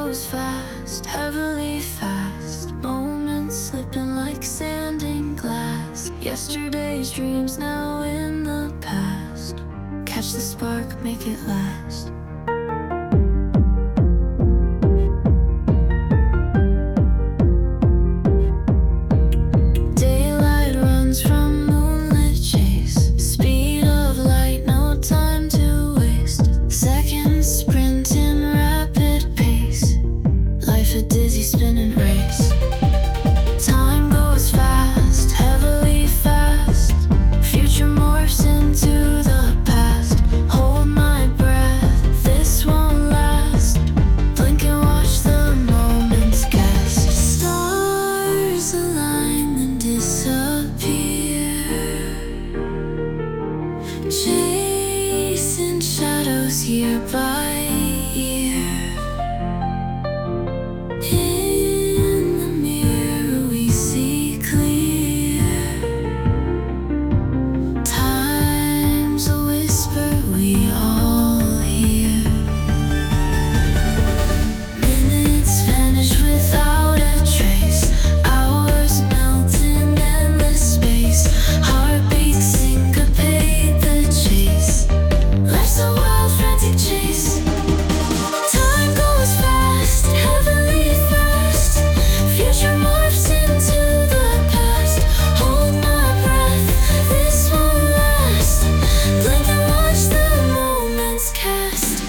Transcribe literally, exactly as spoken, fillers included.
goes fast, heavily fast. Moments slipping like sand in glass. Yesterday's dreams now in the past. Catch the spark, make it last. Daylight runs from moonlit chase. Speed of light, no time to waste. Seconds sprint in rapid pace. Life a dizzy spinning race. Time goes fast, heavily fast. Future morphs into the past. Hold my breath, this won't last. Blink and watch the moments cast. Stars align and disappear. Chasing shadows year by year. In the mirror we see clear. Time's a whisper we all hear. Minutes vanish without a trace. Hours melt in endless space. Heartbeats syncopate the chase. Life's a wild frantic chase. Time goes fast, heavily fast. Future morphs into the past. Hold my breath, this won't last. Blink and watch the moments cast.